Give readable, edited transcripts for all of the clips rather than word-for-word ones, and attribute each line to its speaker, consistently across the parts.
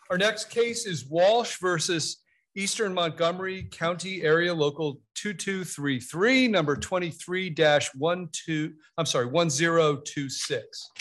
Speaker 1: Our next case is Walsh versus Eastern Montgomery County Area Local 2233, number 1026.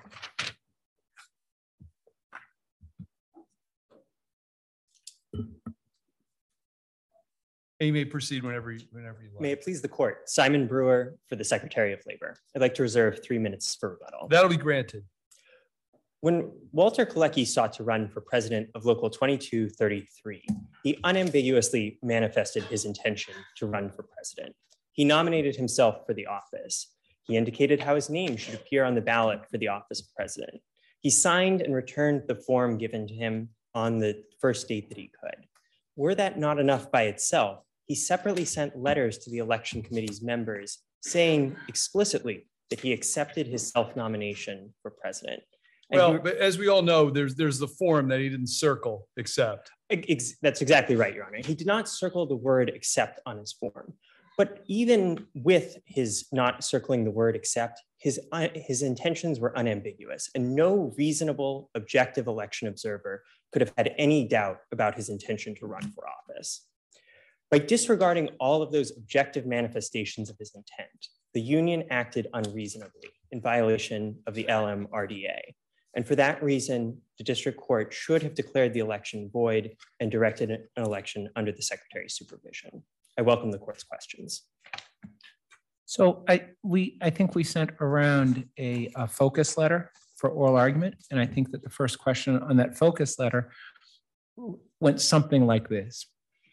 Speaker 1: And you may proceed whenever you like.
Speaker 2: May it please the court. Simon Brewer for the Secretary of Labor. I'd like to reserve 3 minutes for rebuttal.
Speaker 1: That'll be granted.
Speaker 2: When Walter Kalecki sought to run for president of Local 2233, he unambiguously manifested his intention to run for president. He nominated himself for the office. He indicated how his name should appear on the ballot for the office of president. He signed and returned the form given to him on the first date that he could. Were that not enough by itself, he separately sent letters to the election committee's members saying explicitly that he accepted his self-nomination for president.
Speaker 1: Well, but as we all know, there's the form that he didn't circle accept.
Speaker 2: That's exactly right, Your Honor. He did not circle the word accept on his form. But even with his not circling the word accept, his intentions were unambiguous, and no reasonable, objective election observer could have had any doubt about his intention to run for office. By disregarding all of those objective manifestations of his intent, the union acted unreasonably in violation of the LMRDA. And for that reason, the district court should have declared the election void and directed an election under the secretary's supervision. I welcome the court's questions.
Speaker 3: So I think we sent around a focus letter for oral argument. And I think that the first question on that focus letter went something like this.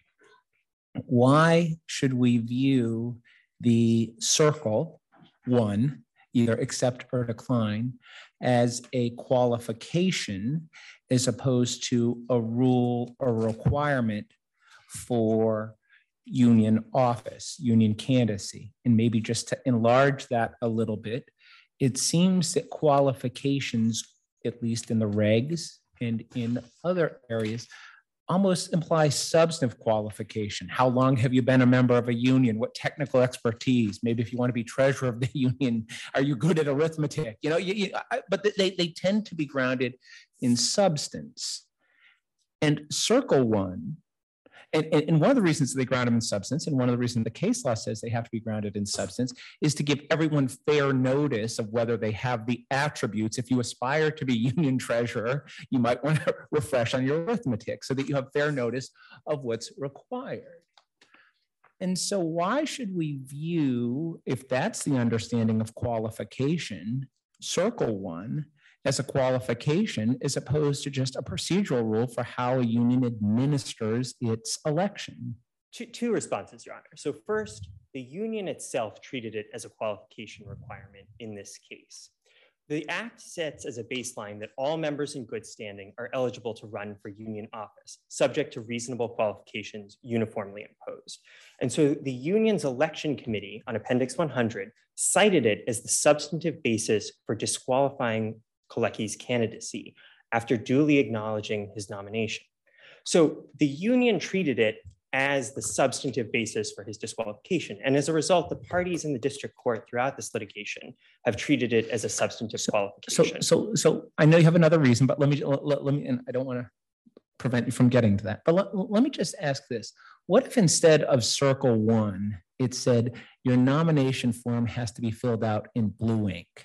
Speaker 3: Why should we view the circle one, either accept or decline, as a qualification as opposed to a rule or requirement for union office, union candidacy? And maybe just to enlarge that a little bit, it seems that qualifications, at least in the regs and in other areas, almost implies substantive qualification. How long have you been a member of a union? What technical expertise? Maybe if you want to be treasurer of the union, are you good at arithmetic? But they tend to be grounded in substance. And circle one, and one of the reasons they ground them in substance, and one of the reasons the case law says they have to be grounded in substance, is to give everyone fair notice of whether they have the attributes. If you aspire to be union treasurer, you might want to refresh on your arithmetic so that you have fair notice of what's required. And so why should we view, if that's the understanding of qualification, circle one as a qualification as opposed to just a procedural rule for how a union administers its election?
Speaker 2: Two responses, Your Honor. So first, the union itself treated it as a qualification requirement in this case. The act sets as a baseline that all members in good standing are eligible to run for union office, subject to reasonable qualifications uniformly imposed. And so the union's election committee on Appendix 100 cited it as the substantive basis for disqualifying Kalecki's candidacy after duly acknowledging his nomination. So the union treated it as the substantive basis for his disqualification. And as a result, the parties in the district court throughout this litigation have treated it as a substantive qualification.
Speaker 3: So I know you have another reason, but let me, and I don't want to prevent you from getting to that, but let me just ask this. What if instead of circle one, it said your nomination form has to be filled out in blue ink?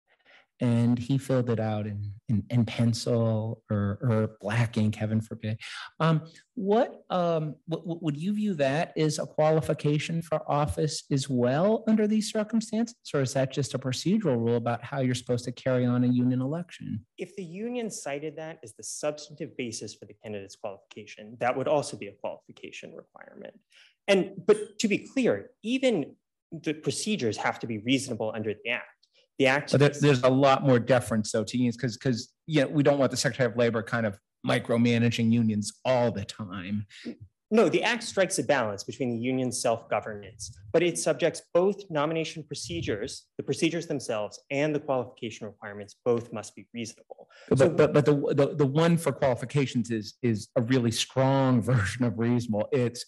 Speaker 3: And he filled it out in pencil or black ink, heaven forbid. What would you view that as a qualification for office as well under these circumstances? Or is that just a procedural rule about how you're supposed to carry on a union election?
Speaker 2: If the union cited that as the substantive basis for the candidate's qualification, that would also be a qualification requirement. But to be clear, even the procedures have to be reasonable under the act.
Speaker 3: But there's a lot more deference though to unions because we don't want the Secretary of Labor kind of micromanaging unions all the time.
Speaker 2: No, the act strikes a balance between the union's self-governance, but it subjects both nomination procedures, the procedures themselves, and the qualification requirements. Both must be reasonable.
Speaker 3: But the one for qualifications is a really strong version of reasonable. It's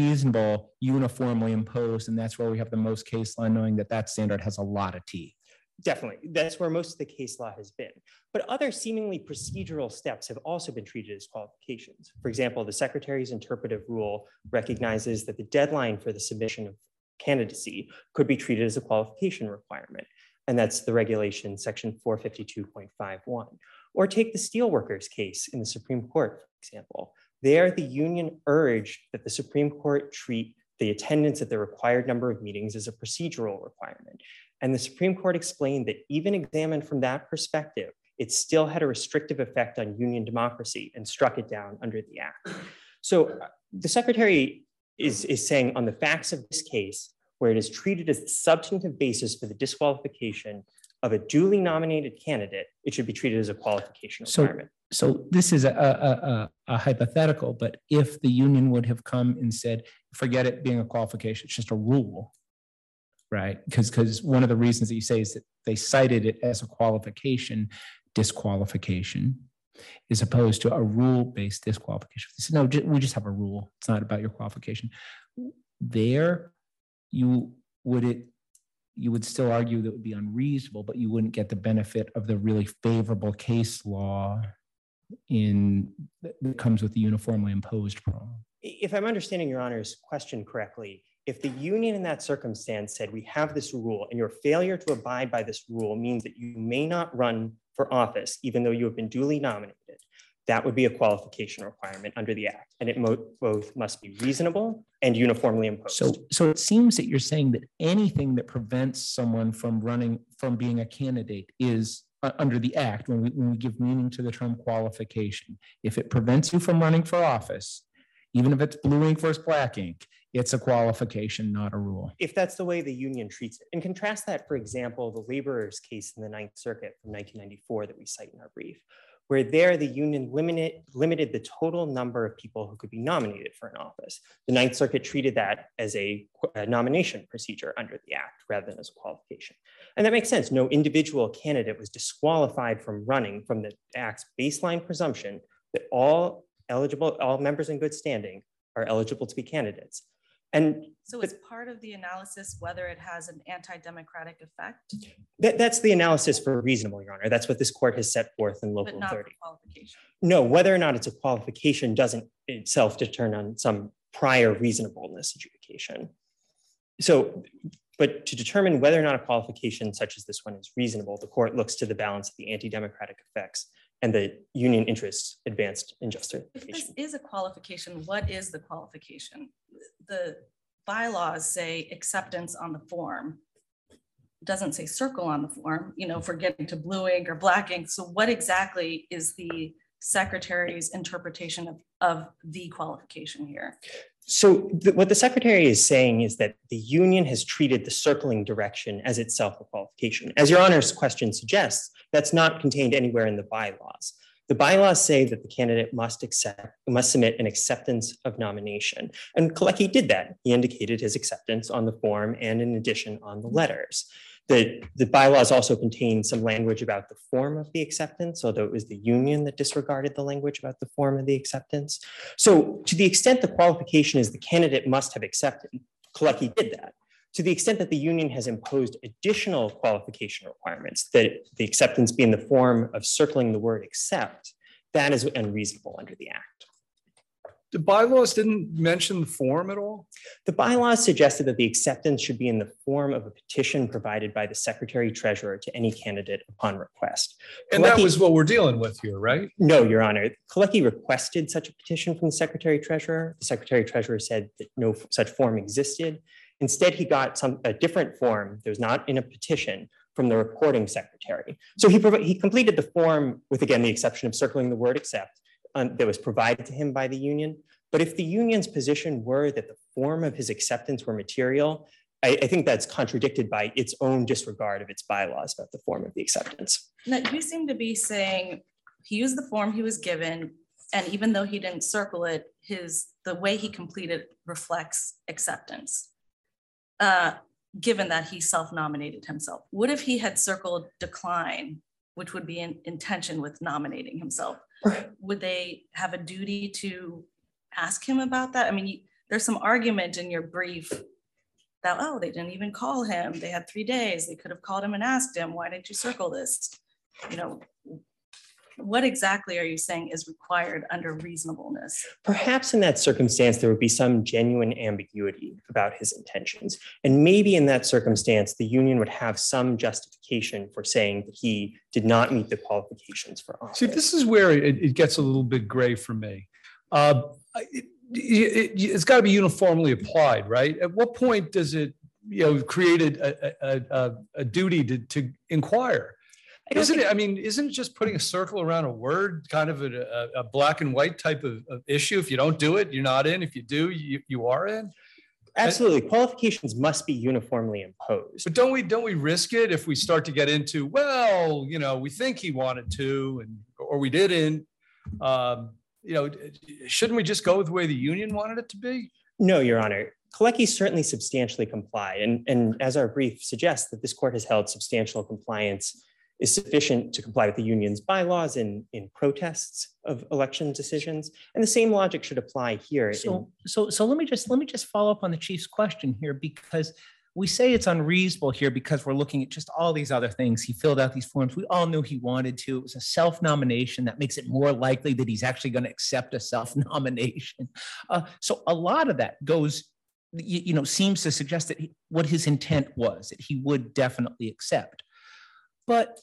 Speaker 3: reasonable, uniformly imposed, and that's where we have the most case law, knowing that standard has a lot of teeth.
Speaker 2: Definitely. That's where most of the case law has been. But other seemingly procedural steps have also been treated as qualifications. For example, the Secretary's interpretive rule recognizes that the deadline for the submission of candidacy could be treated as a qualification requirement. And that's the regulation section 452.51. Or take the steelworkers case in the Supreme Court, for example. There, the union urged that the Supreme Court treat the attendance at the required number of meetings as a procedural requirement. And the Supreme Court explained that even examined from that perspective, it still had a restrictive effect on union democracy and struck it down under the act. So the Secretary is saying on the facts of this case, where it is treated as the substantive basis for the disqualification of a duly nominated candidate, it should be treated as a qualification requirement.
Speaker 3: So this is a hypothetical, but if the union would have come and said, forget it being a qualification, it's just a rule, right? Because one of the reasons that you say is that they cited it as a qualification, disqualification, as opposed to a rule-based disqualification. They said, no, we just have a rule. It's not about your qualification. There, you would still argue that it would be unreasonable, but you wouldn't get the benefit of the really favorable case law that comes with the uniformly imposed problem.
Speaker 2: If I'm understanding Your Honor's question correctly, if the union in that circumstance said, we have this rule and your failure to abide by this rule means that you may not run for office, even though you have been duly nominated, that would be a qualification requirement under the act. And it both must be reasonable and uniformly imposed.
Speaker 3: So it seems that you're saying that anything that prevents someone from being a candidate is under the act, when we give meaning to the term qualification. If it prevents you from running for office, even if it's blue ink versus black ink, it's a qualification, not a rule.
Speaker 2: If that's the way the union treats it. And contrast that, for example, the laborers case in the Ninth Circuit from 1994 that we cite in our brief, where there the union limited the total number of people who could be nominated for an office. The Ninth Circuit treated that as a nomination procedure under the act rather than as a qualification. And that makes sense. No individual candidate was disqualified from running from the act's baseline presumption that all members in good standing are eligible to be candidates. And
Speaker 4: so it's part of the analysis whether it has an anti-democratic effect?
Speaker 2: That's the analysis for reasonable, Your Honor. That's what this court has set forth in Local
Speaker 4: but not
Speaker 2: 30.
Speaker 4: For qualification.
Speaker 2: No, whether or not it's a qualification doesn't itself determine on some prior reasonableness adjudication. So, but to determine whether or not a qualification such as this one is reasonable, the court looks to the balance of the anti-democratic effects and the union interests advanced in justification.
Speaker 4: If this is a qualification, what is the qualification? The bylaws say acceptance on the form. It doesn't say circle on the form, for getting to blue ink or black ink. So what exactly is the Secretary's interpretation of the qualification here?
Speaker 2: So what the Secretary is saying is that the union has treated the circling direction as itself a qualification. As Your Honor's question suggests, that's not contained anywhere in the bylaws. The bylaws say that the candidate must submit an acceptance of nomination. And Kalecki did that. He indicated his acceptance on the form and in addition on the letters. The bylaws also contain some language about the form of the acceptance, although it was the union that disregarded the language about the form of the acceptance. So to the extent the qualification is the candidate must have accepted, Kalecki did that. To the extent that the union has imposed additional qualification requirements, that the acceptance be in the form of circling the word accept, that is unreasonable under the act.
Speaker 1: The bylaws didn't mention the form at all?
Speaker 2: The bylaws suggested that the acceptance should be in the form of a petition provided by the Secretary Treasurer to any candidate upon request.
Speaker 1: And that was what we're dealing with here, right?
Speaker 2: No, Your Honor. Kalecki requested such a petition from the Secretary Treasurer. The Secretary Treasurer said that no such form existed. Instead, he got a different form that was not in a petition from the recording secretary. So he completed the form with, again, the exception of circling the word accept that was provided to him by the union. But if the union's position were that the form of his acceptance were material, I think that's contradicted by its own disregard of its bylaws about the form of the acceptance.
Speaker 4: Now, you seem to be saying he used the form he was given, and even though he didn't circle it, the way he completed reflects acceptance. Given that he self-nominated himself. What if he had circled decline, which would be in tension with nominating himself? Would they have a duty to ask him about that? I mean, there's some argument in your brief about, oh, they didn't even call him. They had 3 days. They could have called him and asked him, why didn't you circle this? You know, what exactly are you saying is required under reasonableness?
Speaker 2: Perhaps in that circumstance, there would be some genuine ambiguity about his intentions. And maybe in that circumstance, the union would have some justification for saying that he did not meet the qualifications for office.
Speaker 1: See, this is where it gets a little bit gray for me. It's got to be uniformly applied, right? At what point does it, create a duty to inquire? Isn't it just putting a circle around a word, kind of a black and white type of issue? If you don't do it, you're not in. If you do, you are in.
Speaker 2: Absolutely. Qualifications must be uniformly imposed.
Speaker 1: But don't we risk it if we start to get into, well, we think he wanted to, or we didn't? Shouldn't we just go with the way the union wanted it to be?
Speaker 2: No, Your Honor. Kalecki certainly substantially complied. And as our brief suggests, that this court has held substantial compliance is sufficient to comply with the union's bylaws in protests of election decisions. And the same logic should apply here.
Speaker 3: So let me just follow up on the chief's question here, because we say it's unreasonable here because we're looking at just all these other things. He filled out these forms. We all knew he wanted to. It was a self-nomination that makes it more likely that he's actually going to accept a self-nomination. So a lot of that goes, seems to suggest that what his intent was, that he would definitely accept. But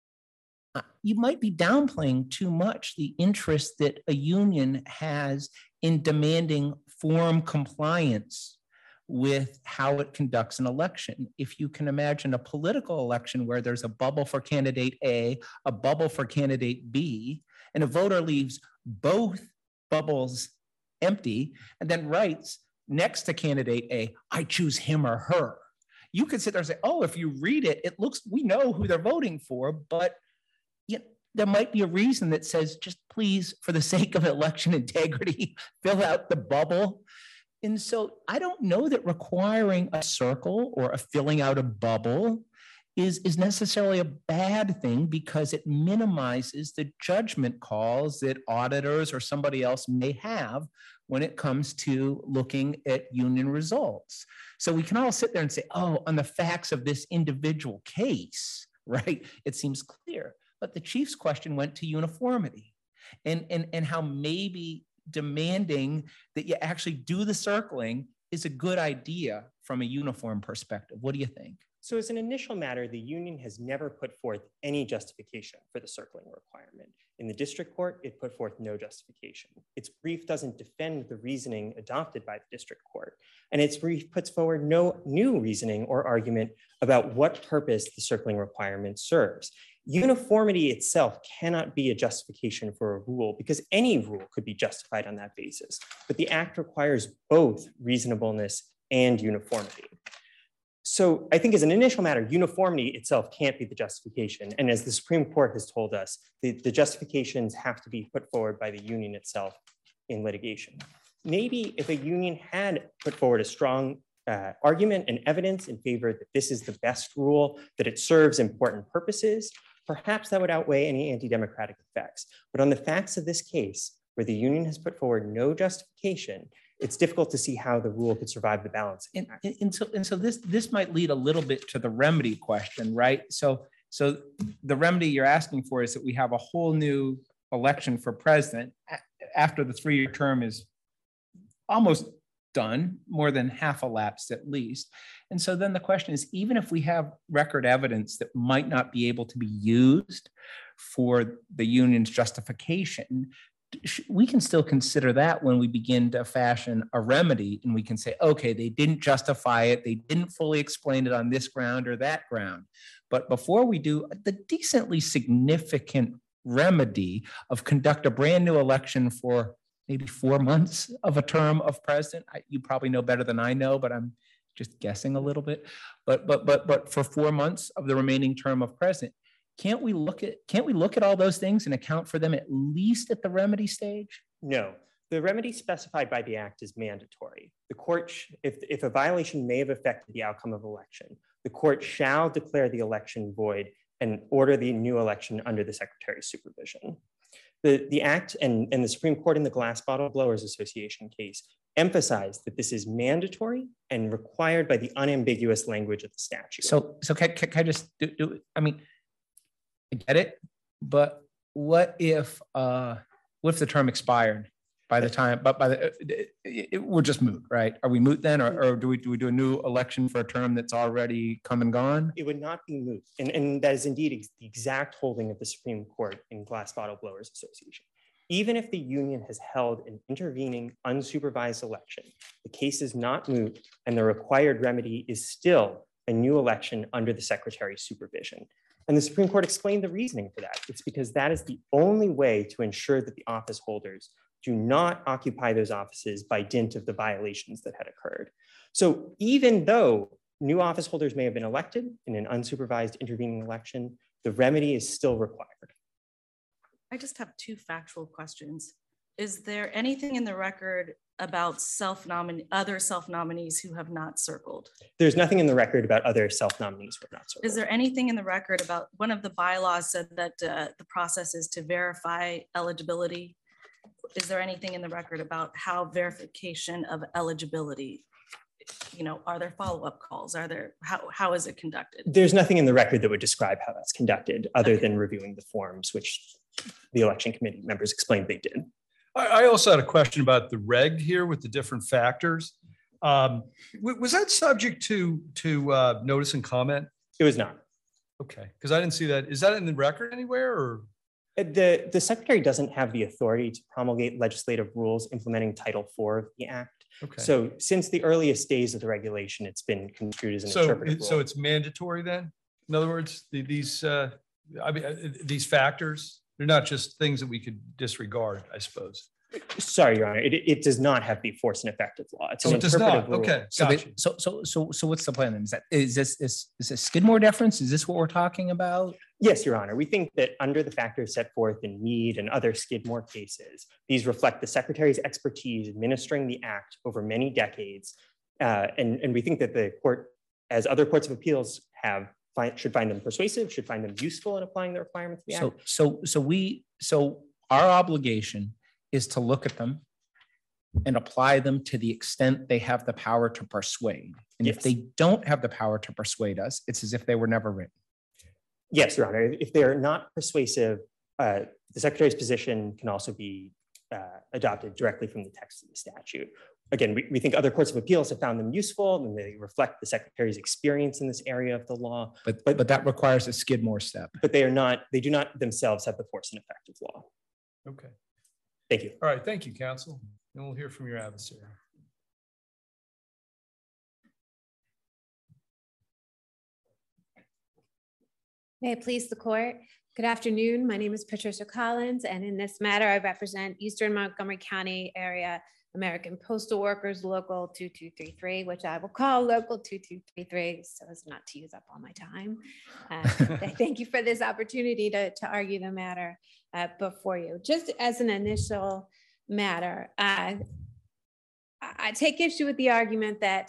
Speaker 3: you might be downplaying too much the interest that a union has in demanding form compliance with how it conducts an election. If you can imagine a political election where there's a bubble for candidate A, a bubble for candidate B, and a voter leaves both bubbles empty and then writes next to candidate A, I choose him or her. You could sit there and say, oh, if you read it, it looks, we know who they're voting for, but there might be a reason that says, just please, for the sake of election integrity, fill out the bubble. And so I don't know that requiring a circle or a filling out a bubble is necessarily a bad thing, because it minimizes the judgment calls that auditors or somebody else may have when it comes to looking at union results. So we can all sit there and say, oh, on the facts of this individual case, right, it seems clear. But the chief's question went to uniformity and how maybe demanding that you actually do the circling is a good idea from a uniform perspective. What do you think?
Speaker 2: So as an initial matter, the union has never put forth any justification for the circling requirement. In the district court, it put forth no justification. Its brief doesn't defend the reasoning adopted by the district court, and its brief puts forward no new reasoning or argument about what purpose the circling requirement serves. Uniformity itself cannot be a justification for a rule, because any rule could be justified on that basis. But the act requires both reasonableness and uniformity. So I think as an initial matter, uniformity itself can't be the justification. And as the Supreme Court has told us, the justifications have to be put forward by the union itself in litigation. Maybe if a union had put forward a strong argument and evidence in favor that this is the best rule, that it serves important purposes, perhaps that would outweigh any anti-democratic effects. But on the facts of this case, where the union has put forward no justification, it's difficult to see how the rule could survive the balance.
Speaker 3: And so this might lead a little bit to the remedy question, right? So the remedy you're asking for is that we have a whole new election for president after the 3-year term is almost done, more than half elapsed at least. And so then the question is, even if we have record evidence that might not be able to be used for the union's justification, we can still consider that when we begin to fashion a remedy, and we can say, okay, they didn't justify it, they didn't fully explain it on this ground or that ground. But before we do, the decently significant remedy of conduct a brand new election for maybe 4 months of a term of president, you probably know better than I know, but I'm just guessing a little bit. But for 4 months of the remaining term of president, can't we look at all those things and account for them at least at the remedy stage?
Speaker 2: No, the remedy specified by the act is mandatory. The court, if a violation may have affected the outcome of election, the court shall declare the election void and order the new election under the secretary's supervision. The Act and the Supreme Court in the Glass Bottle Blowers Association case emphasized that this is mandatory and required by the unambiguous language of the statute.
Speaker 3: So can I just I mean, I get it, but what if the term expired by the time, but we're just moot, right? Are we moot then, or do we do a new election for a term that's already come and gone?
Speaker 2: It would not be moot, and that is indeed the exact holding of the Supreme Court in Glass Bottle Blowers Association. Even if the union has held an intervening unsupervised election, the case is not moot, and the required remedy is still a new election under the Secretary's supervision. And the Supreme Court explained the reasoning for that. It's because that is the only way to ensure that the office holders do not occupy those offices by dint of the violations that had occurred. So even though new office holders may have been elected in an unsupervised intervening election, the remedy is still required.
Speaker 4: I just have two factual questions. Is there anything in the record about other self-nominees who have not circled?
Speaker 2: There's nothing in the record about other self-nominees who have not circled.
Speaker 4: Is there anything in the record about, one of the bylaws said that the process is to verify eligibility? Is there anything in the record about how verification of eligibility, are there follow-up calls? How is it conducted?
Speaker 2: There's nothing in the record that would describe how that's conducted other than reviewing the forms, which the election committee members explained they did.
Speaker 1: I also had a question about the reg here with the different factors. Was that subject to notice and comment?
Speaker 2: It was not.
Speaker 1: Okay, because I didn't see that. Is that in the record anywhere, or?
Speaker 2: The Secretary doesn't have the authority to promulgate legislative rules implementing Title IV of the Act.
Speaker 1: Okay.
Speaker 2: So since the earliest days of the regulation, it's been construed as an interpretive rule.
Speaker 1: So it's mandatory then? In other words, these factors, they're not just things that we could disregard, I suppose.
Speaker 2: Sorry, Your Honor, it does not have the force and effect of law. It's an
Speaker 1: it does
Speaker 2: interpretive
Speaker 1: not.
Speaker 2: rule.
Speaker 1: Okay,
Speaker 3: So what's the plan then? Is this Skidmore deference? Is this what we're talking about?
Speaker 2: Yes, Your Honor. We think that under the factors set forth in Meade and other Skidmore cases, these reflect the Secretary's expertise administering the Act over many decades. And we think that the court, as other courts of appeals have, should find them persuasive, should find them useful in applying the requirements of the Act.
Speaker 3: So our obligation is to look at them and apply them to the extent they have the power to persuade. And
Speaker 2: Yes.
Speaker 3: if they don't have the power to persuade us, it's as if they were never written.
Speaker 2: Yes, Your Honor. If they are not persuasive, the Secretary's position can also be adopted directly from the text of the statute. Again, we think other courts of appeals have found them useful and they reflect the Secretary's experience in this area of the law.
Speaker 3: But that requires a Skidmore step.
Speaker 2: But they do not themselves have the force and effect of law.
Speaker 1: Okay.
Speaker 2: Thank you.
Speaker 1: All right. Thank you, counsel. And we'll hear from your adversary.
Speaker 5: May it please the court. Good afternoon. My name is Patricia Collins, and in this matter, I represent Eastern Montgomery County Area American Postal Workers Local 2233, which I will call Local 2233 so as not to use up all my time. Thank you for this opportunity to argue the matter before you. Just as an initial matter, I take issue with the argument that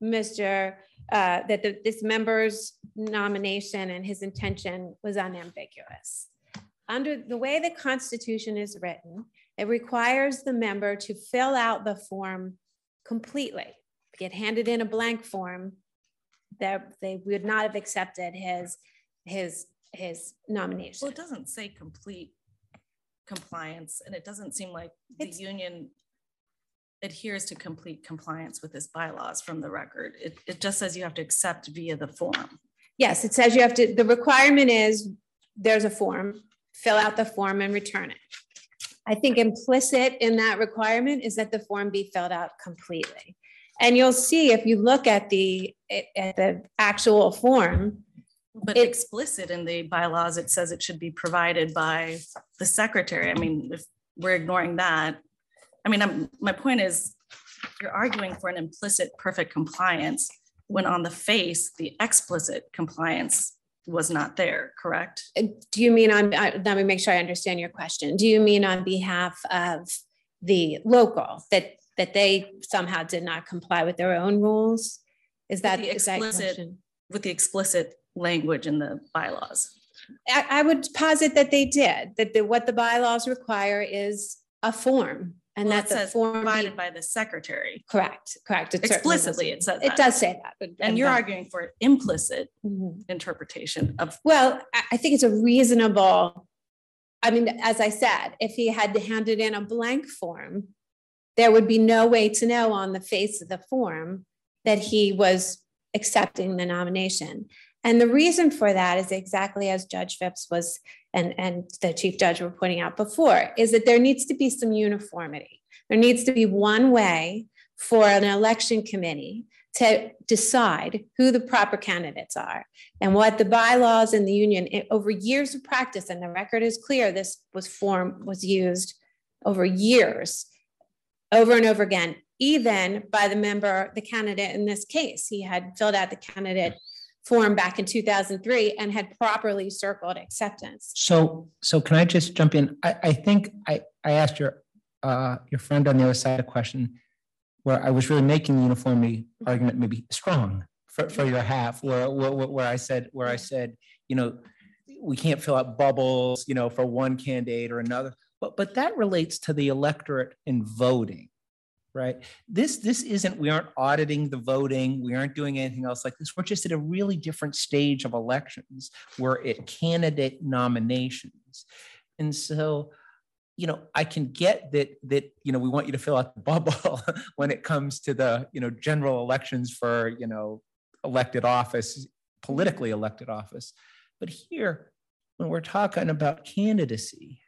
Speaker 5: this member's nomination and his intention was unambiguous. Under the way the Constitution is written, it requires the member to fill out the form completely. Get handed in a blank form, that they would not have accepted his nomination.
Speaker 4: Well, it doesn't say complete compliance, and it doesn't seem like the union adheres to complete compliance with this bylaws from the record. It just says you have to accept via the form.
Speaker 5: Yes, it says you have to, the requirement is there's a form, fill out the form and return it. I think implicit in that requirement is that the form be filled out completely. And you'll see if you look at the actual form.
Speaker 4: But explicit in the bylaws, it says it should be provided by the secretary. I mean, if we're ignoring that, I mean, my point is you're arguing for an implicit perfect compliance when on the face, the explicit compliance was not there, correct?
Speaker 5: Do you mean on, let me make sure I understand your question. Do you mean on behalf of the local that they somehow did not comply with their own rules? Is that
Speaker 4: with the explicit language in the bylaws?
Speaker 5: I would posit that they did, that what the bylaws require is a form, and
Speaker 4: Well,
Speaker 5: that
Speaker 4: it
Speaker 5: the
Speaker 4: says
Speaker 5: form
Speaker 4: provided
Speaker 5: be
Speaker 4: by the secretary.
Speaker 5: correct. It certainly
Speaker 4: Explicitly,
Speaker 5: does.
Speaker 4: it says
Speaker 5: It
Speaker 4: that.
Speaker 5: does say that.
Speaker 4: And you're arguing for implicit
Speaker 5: Mhm.
Speaker 4: interpretation of.
Speaker 5: Well, I think it's a reasonable, I mean, as I said, if he had handed in a blank form, there would be no way to know on the face of the form that he was accepting the nomination. And the reason for that is exactly as Judge Phipps was and the Chief Judge were pointing out before, is that there needs to be some uniformity. There needs to be one way for an election committee to decide who the proper candidates are. And what the bylaws in the union, over years of practice, and the record is clear, this was used over years, over and over again, even by the candidate in this case. He had filled out the candidate form back in 2003 and had properly circled acceptance.
Speaker 3: So can I just jump in? I think I asked your friend on the other side a question where I was really making the uniformity argument maybe strong for your half, where I said, we can't fill out bubbles, for one candidate or another, but that relates to the electorate in voting. Right. This isn't, we aren't auditing the voting. We aren't doing anything else like this. We're just at a really different stage of elections. We're at candidate nominations. And so, I can get that, we want you to fill out the bubble when it comes to the, general elections for, elected office, politically elected office. But here, when we're talking about candidacy,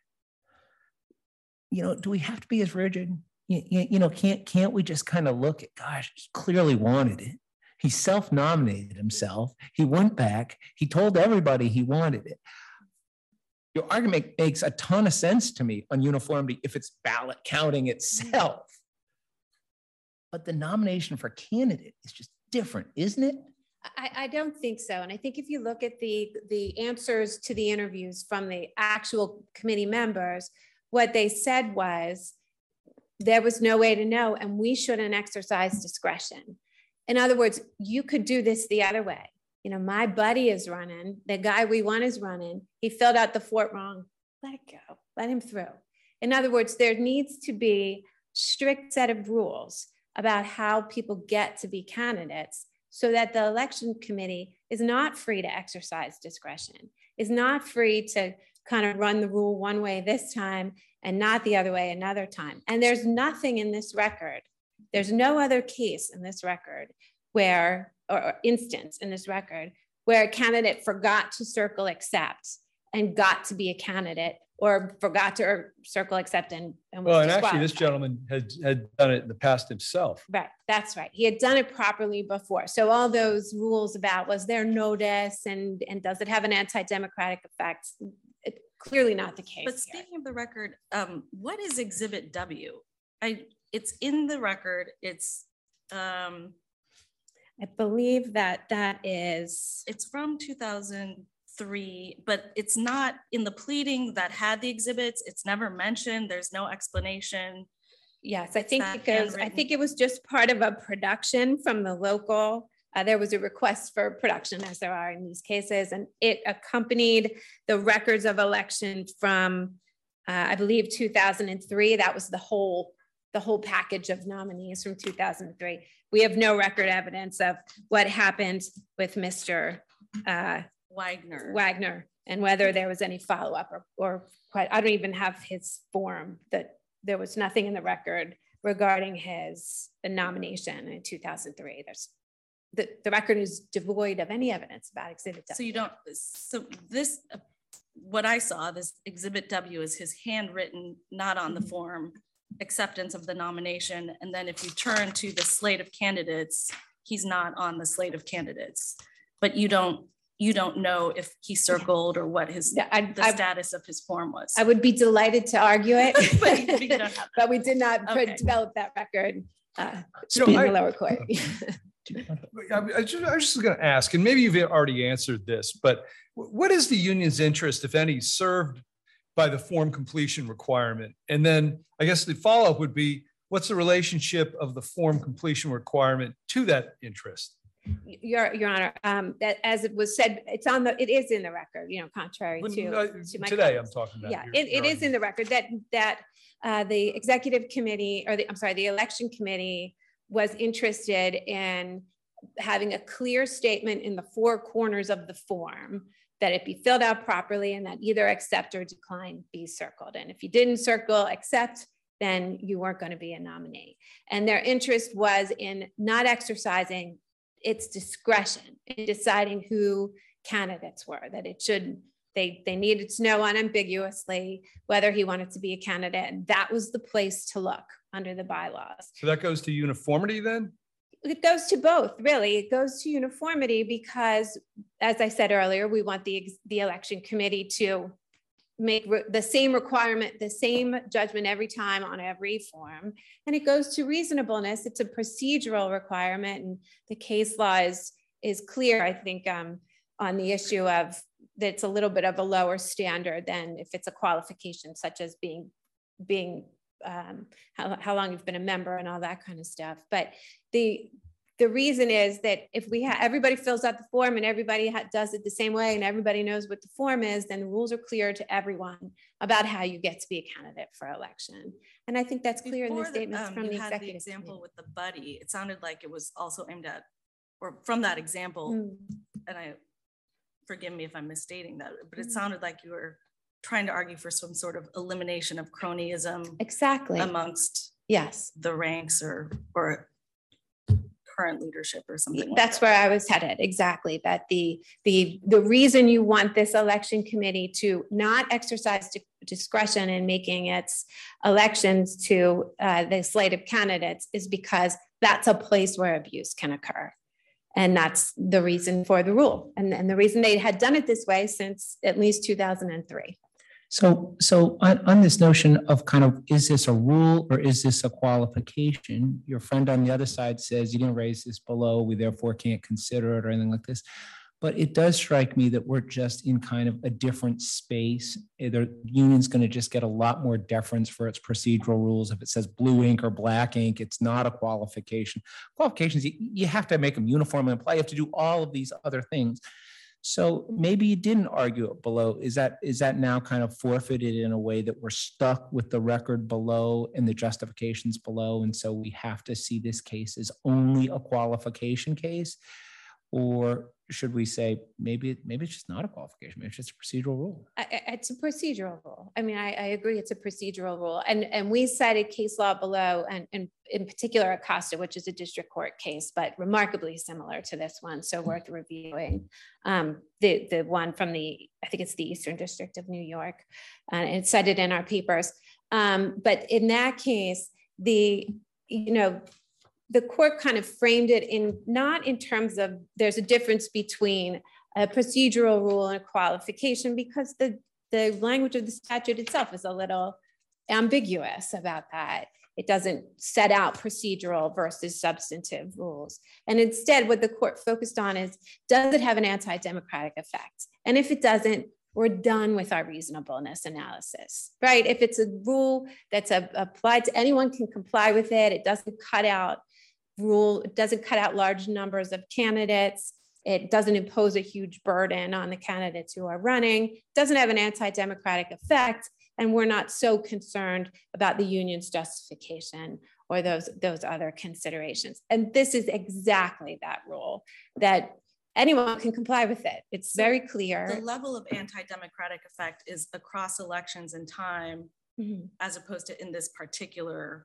Speaker 3: do we have to be as rigid? Can't we just kind of look at, gosh, he clearly wanted it. He self-nominated himself. He went back. He told everybody he wanted it. Your argument makes a ton of sense to me on uniformity if it's ballot counting itself. But the nomination for candidate is just different, isn't it?
Speaker 5: I don't think so. And I think if you look at the answers to the interviews from the actual committee members, what they said was, there was no way to know, and we shouldn't exercise discretion. In other words, you could do this the other way. My buddy is running, the guy we want is running. He filled out the form wrong. Let it go, let him through. In other words, there needs to be strict set of rules about how people get to be candidates so that the election committee is not free to exercise discretion, is not free to kind of run the rule one way this time and not the other way another time. And there's nothing in this record, there's no other case in this record where, or instance in this record, where a candidate forgot to circle accept and got to be a candidate, or forgot to circle accept and
Speaker 1: well, and actually this gentleman had done it in the past himself.
Speaker 5: Right, that's right. He had done it properly before. So all those rules about, was there notice and does it have an anti-democratic effect? Clearly not the case.
Speaker 4: But speaking of the record, what is Exhibit W? It's in the record. It's
Speaker 5: I believe that is.
Speaker 4: It's from 2003, but it's not in the pleading that had the exhibits. It's never mentioned. There's no explanation.
Speaker 5: Yes, I think it goes. I think it was just part of a production from the local. There was a request for production, as there are in these cases, and it accompanied the records of election from, I believe, 2003. That was the whole package of nominees from 2003. We have no record evidence of what happened with Mr. Wagner and whether there was any follow-up or quite. I don't even have his form. That there was nothing in the record regarding his nomination in 2003. The record is devoid of any evidence about Exhibit W.
Speaker 4: So this, what I saw, this Exhibit W is his handwritten, not on the form, acceptance of the nomination. And then if you turn to the slate of candidates, he's not on the slate of candidates, but you don't know if he circled or what his the status of his form was.
Speaker 5: I would be delighted to argue it,
Speaker 4: but
Speaker 5: we did not develop that record in the lower court.
Speaker 1: I was just going to ask, and maybe you've already answered this, but what is the union's interest, if any, served by the form completion requirement? And then I guess the follow-up would be, what's the relationship of the form completion requirement to that interest?
Speaker 5: Your Honor, that as it was said, it is in the record, you know, contrary to my
Speaker 1: today
Speaker 5: comments.
Speaker 1: I'm talking about.
Speaker 5: Yeah, it is in the record that the executive committee, or the election committee was interested in having a clear statement in the four corners of the form that it be filled out properly and that either accept or decline be circled. And if you didn't circle accept, then you weren't going to be a nominee. And their interest was in not exercising its discretion in deciding who candidates were, that it should, they needed to know unambiguously whether he wanted to be a candidate. And that was the place to look under the bylaws.
Speaker 1: So that goes to uniformity then?
Speaker 5: It goes to both, really. It goes to uniformity because, as I said earlier, we want the election committee to make the same requirement, the same judgment every time on every form. And it goes to reasonableness. It's a procedural requirement, and the case law is clear, I think, on the issue of that it's a little bit of a lower standard than if it's a qualification such as being how long you've been a member and all that kind of stuff. But the reason is that if everybody fills out the form and everybody does it the same way and everybody knows what the form is, then the rules are clear to everyone about how you get to be a candidate for election. And I think that's clear in the statements from the executive
Speaker 4: had the example with the buddy. It sounded like it was also aimed at, or from that example, and forgive me if I'm misstating that, but it sounded like you were trying to argue for some sort of elimination of cronyism
Speaker 5: exactly
Speaker 4: amongst the ranks or current leadership or something.
Speaker 5: That's where I was headed. Exactly. That the reason you want this election committee to not exercise discretion in making its elections to the slate of candidates is because that's a place where abuse can occur. And that's the reason for the rule. And the reason they had done it this way since at least 2003.
Speaker 3: So on this notion of kind of, is this a rule or is this a qualification? Your friend on the other side says you didn't raise this below, we therefore can't consider it or anything like this. But it does strike me that we're just in kind of a different space. The union's going to just get a lot more deference for its procedural rules. If it says blue ink or black ink, it's not a qualification. Qualifications, you have to make them uniform and apply. You have to do all of these other things. So maybe you didn't argue it below. Is that now kind of forfeited in a way that we're stuck with the record below and the justifications below? And so we have to see this case as only a qualification case? Or should we say maybe it's just not a qualification, maybe it's just a procedural rule?
Speaker 5: It's a procedural rule. I mean, I agree it's a procedural rule. And we cited case law below, and in particular Acosta, which is a district court case, but remarkably similar to this one, so worth reviewing. The one from I think it's the Eastern District of New York, and it's cited in our papers. But in that case, the court kind of framed it not in terms of there's a difference between a procedural rule and a qualification, because the language of the statute itself is a little ambiguous about that. It doesn't set out procedural versus substantive rules. And instead, what the court focused on is, does it have an anti-democratic effect? And if it doesn't, we're done with our reasonableness analysis, right? If it's a rule that's applied to anyone can comply with it, it doesn't cut out large numbers of candidates. It doesn't impose a huge burden on the candidates who are running, doesn't have an anti-democratic effect, and we're not so concerned about the union's justification or those other considerations. And this is exactly that rule, that anyone can comply with it. It's very clear.
Speaker 4: The level of anti-democratic effect is across elections and time, as opposed to in this particular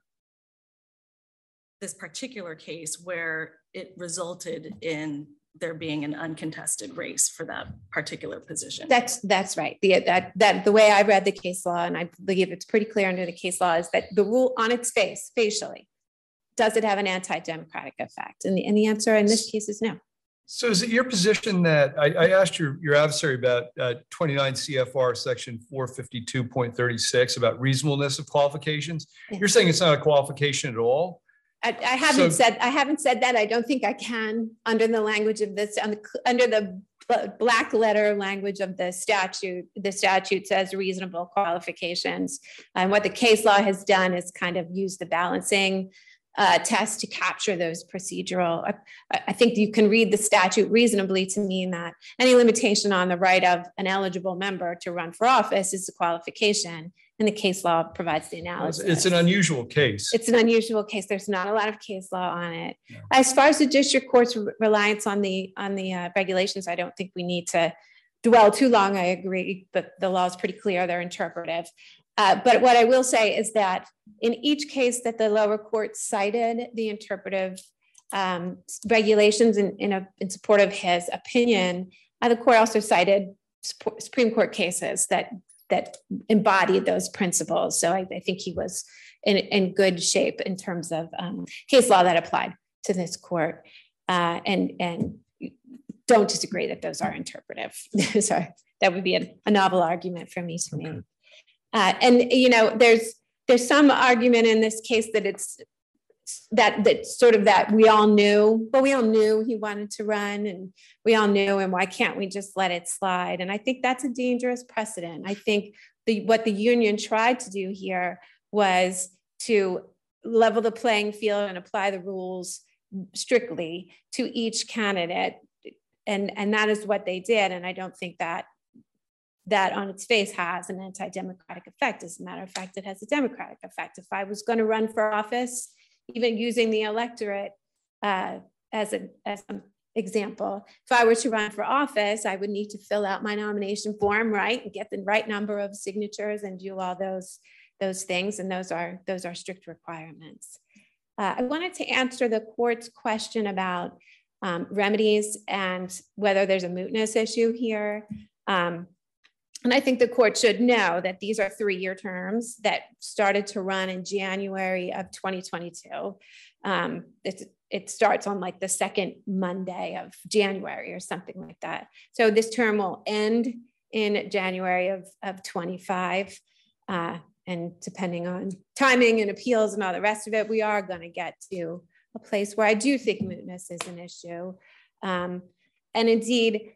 Speaker 4: case where it resulted in there being an uncontested race for that particular position.
Speaker 5: That's right. The way I read the case law, and I believe it's pretty clear under the case law, is that the rule on its face, facially, does it have an anti-democratic effect? And the answer in this case is no.
Speaker 1: So is it your position that I asked your adversary about 29 CFR section 452.36 about reasonableness of qualifications? Yeah. You're saying it's not a qualification at all? I haven't said
Speaker 5: that. I don't think I can under the language of this, under the black letter language of the statute. The statute says reasonable qualifications. And what the case law has done is kind of use the balancing test to capture those procedural. I think you can read the statute reasonably to mean that any limitation on the right of an eligible member to run for office is a qualification, and the case law provides the analysis.
Speaker 1: It's an unusual case.
Speaker 5: It's an unusual case. There's not a lot of case law on it. Yeah. As far as the district court's reliance on the regulations, I don't think we need to dwell too long. I agree, but the law is pretty clear. They're interpretive. But what I will say is that in each case that the lower court cited the interpretive regulations in support of his opinion, the court also cited Supreme Court cases that embodied those principles. So I think he was in good shape in terms of case law that applied to this court, and don't disagree that those are interpretive. So that would be a novel argument for me to make. And you know, there's some argument in this case that it's that we all knew, but we all knew he wanted to run, and we all knew, and why can't we just let it slide? And I think that's a dangerous precedent. I think what the union tried to do here was to level the playing field and apply the rules strictly to each candidate, and that is what they did. And I don't think that on its face has an anti-democratic effect. As a matter of fact, it has a democratic effect. If I was going to run for office, even using the electorate as an example, if I were to run for office, I would need to fill out my nomination form, right, and get the right number of signatures and do all those things, and those are strict requirements. I wanted to answer the court's question about remedies and whether there's a mootness issue here. And I think the court should know that these are 3-year terms that started to run in January of 2022. It starts on like the second Monday of January or something like that. So this term will end in January of 25. And depending on timing and appeals and all the rest of it, we are going to get to a place where I do think mootness is an issue. And indeed,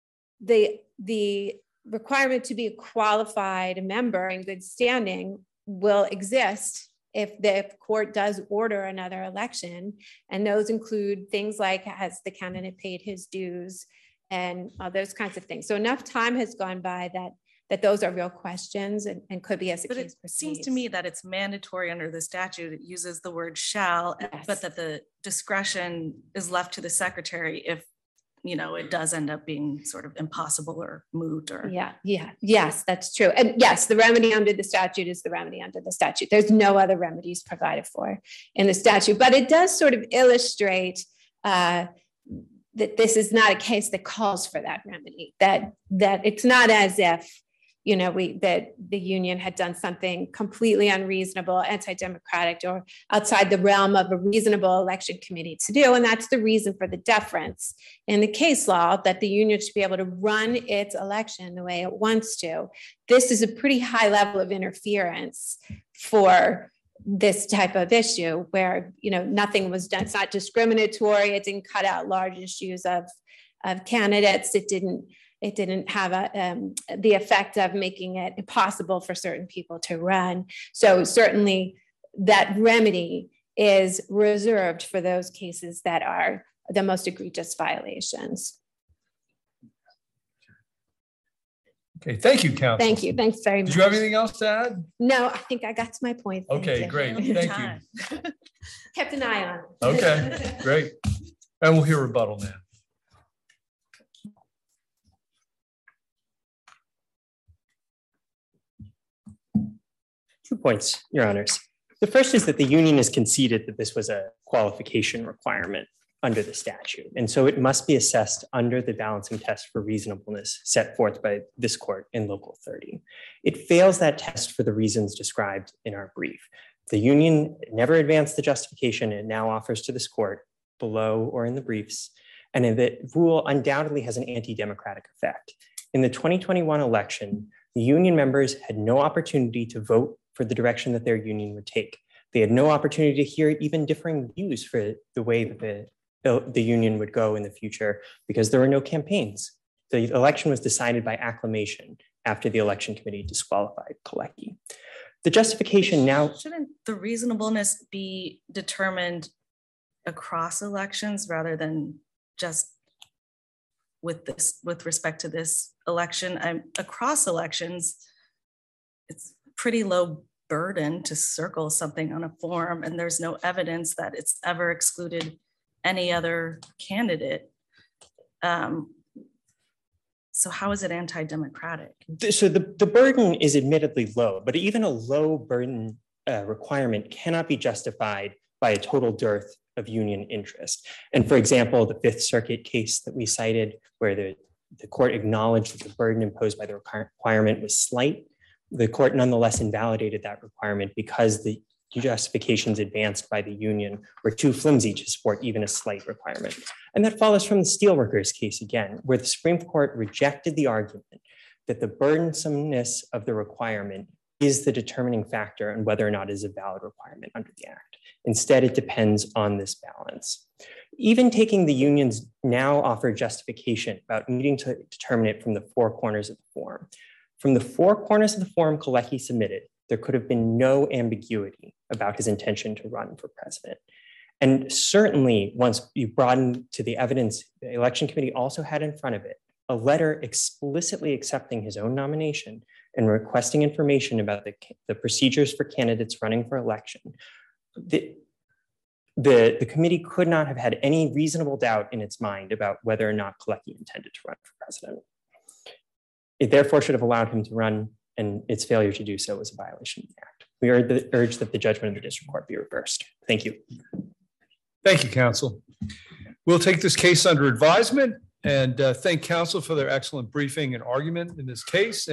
Speaker 5: the requirement to be a qualified member in good standing will exist if the court does order another election. And those include things like, has the candidate paid his dues and those kinds of things. So enough time has gone by that those are real questions and could be as the case proceeds.
Speaker 4: It seems to me that it's mandatory under the statute. It uses the word shall, yes, but that the discretion is left to the secretary if, you know, it does end up being sort of impossible or moot or.
Speaker 5: Yes, that's true. And yes, the remedy under the statute is the remedy under the statute. There's no other remedies provided for in the statute, but it does sort of illustrate that this is not a case that calls for that remedy, that it's not as if, you know, that the union had done something completely unreasonable, anti-democratic, or outside the realm of a reasonable election committee to do. And that's the reason for the deference in the case law, that the union should be able to run its election the way it wants to. This is a pretty high level of interference for this type of issue where, you know, nothing was done. It's not discriminatory. It didn't cut out large issues of candidates. It didn't have the effect of making it impossible for certain people to run. So certainly that remedy is reserved for those cases that are the most egregious violations.
Speaker 1: Okay, thank you, counsel.
Speaker 5: Thank you, thanks very much.
Speaker 1: Did you have anything else to add?
Speaker 5: No, I think I got to my point.
Speaker 1: Okay, great, thank you.
Speaker 5: Kept an eye on it.
Speaker 1: Okay, great. And we'll hear rebuttal now.
Speaker 2: 2 points, Your Honors. The first is that the union has conceded that this was a qualification requirement under the statute. And so it must be assessed under the balancing test for reasonableness set forth by this court in Local 30. It fails that test for the reasons described in our brief. The union never advanced the justification it now offers to this court below or in the briefs, and the rule undoubtedly has an anti-democratic effect. In the 2021 election, the union members had no opportunity to vote for the direction that their union would take. They had no opportunity to hear even differing views for the way that the union would go in the future because there were no campaigns. The election was decided by acclamation after the election committee disqualified Kalecki. The justification now,
Speaker 4: Shouldn't the reasonableness be determined across elections rather than just with respect to this election? Across elections, it's pretty low burden to circle something on a form, and there's no evidence that it's ever excluded any other candidate. So how is it anti-democratic?
Speaker 2: so the burden is admittedly low, but even a low burden requirement cannot be justified by a total dearth of union interest. And for example, the Fifth Circuit case that we cited, where the court acknowledged that the burden imposed by the requirement was slight, the court nonetheless invalidated that requirement because the justifications advanced by the union were too flimsy to support even a slight requirement. And that follows from the Steelworkers case again, where the Supreme Court rejected the argument that the burdensomeness of the requirement is the determining factor on whether or not it is a valid requirement under the Act. Instead, it depends on this balance. Even taking the union's now offered justification about needing to determine it from the four corners of the form. From the four corners of the form Kalecki submitted, there could have been no ambiguity about his intention to run for president. And certainly, once you broaden to the evidence, the election committee also had in front of it a letter explicitly accepting his own nomination and requesting information about the procedures for candidates running for election. The committee could not have had any reasonable doubt in its mind about whether or not Kalecki intended to run for president. It therefore should have allowed him to run, and its failure to do so was a violation of the Act. We urge that the judgment of the district court be reversed. Thank you.
Speaker 1: Thank you, counsel. We'll take this case under advisement and thank counsel for their excellent briefing and argument in this case.